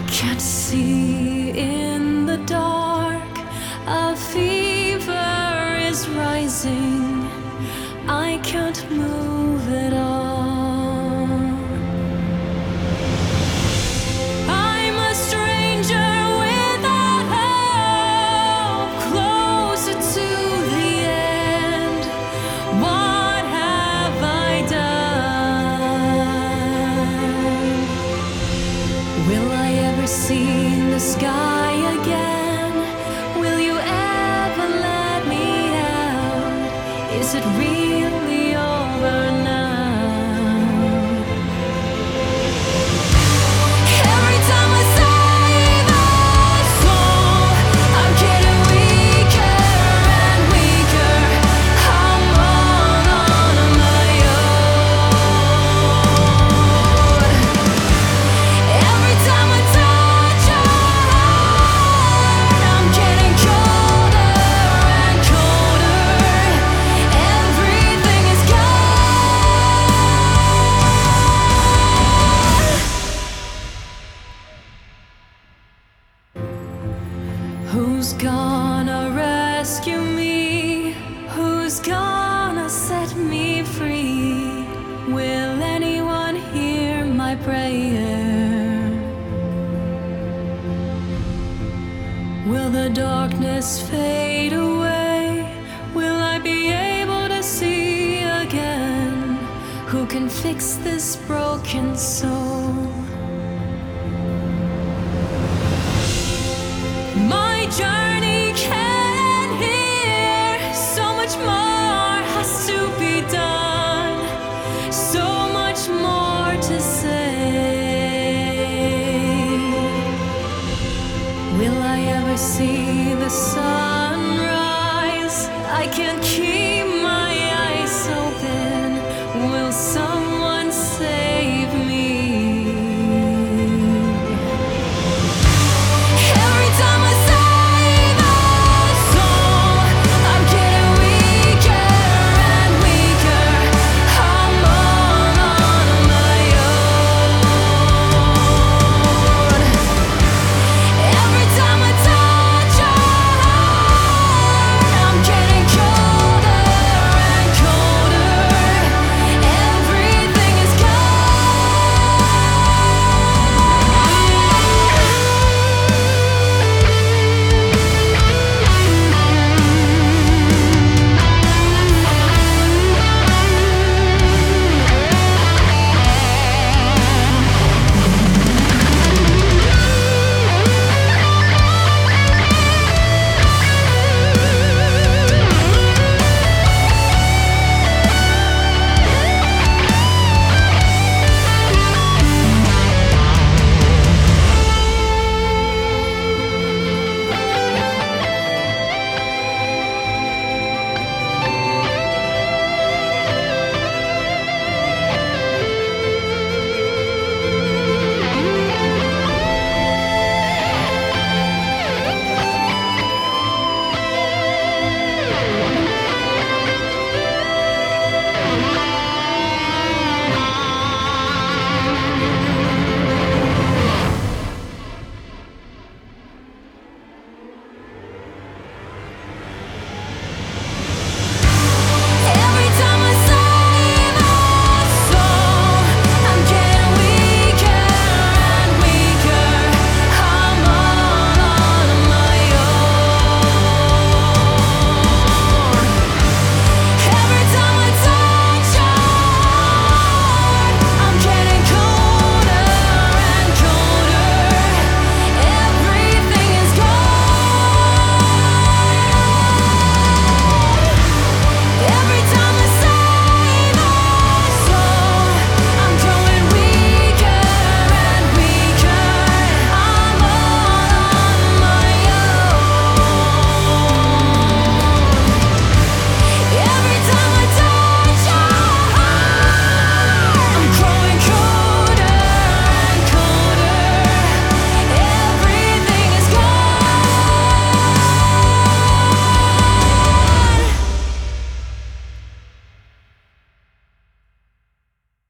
can't see in the dark. A fever is rising. I can't move at all. I'm a stranger without hope, closer to the end. What have I done? Will I ever see the sky again? Will you ever let me out? Is it really over now? Every time I say the song, I'm getting weaker and weaker. I'm all on my own. Every time I touch your heart, I'm getting colder and colder. Everything is gone. Who's gonna rescue me? Who's gonna set me free? Will anyone hear my prayer? Will the darkness fade away? Will I be able to see again? Who can fix this broken soul? My journey can end here. So much more has to be done. So much more to say. Will I ever see the sunrise? I can't keep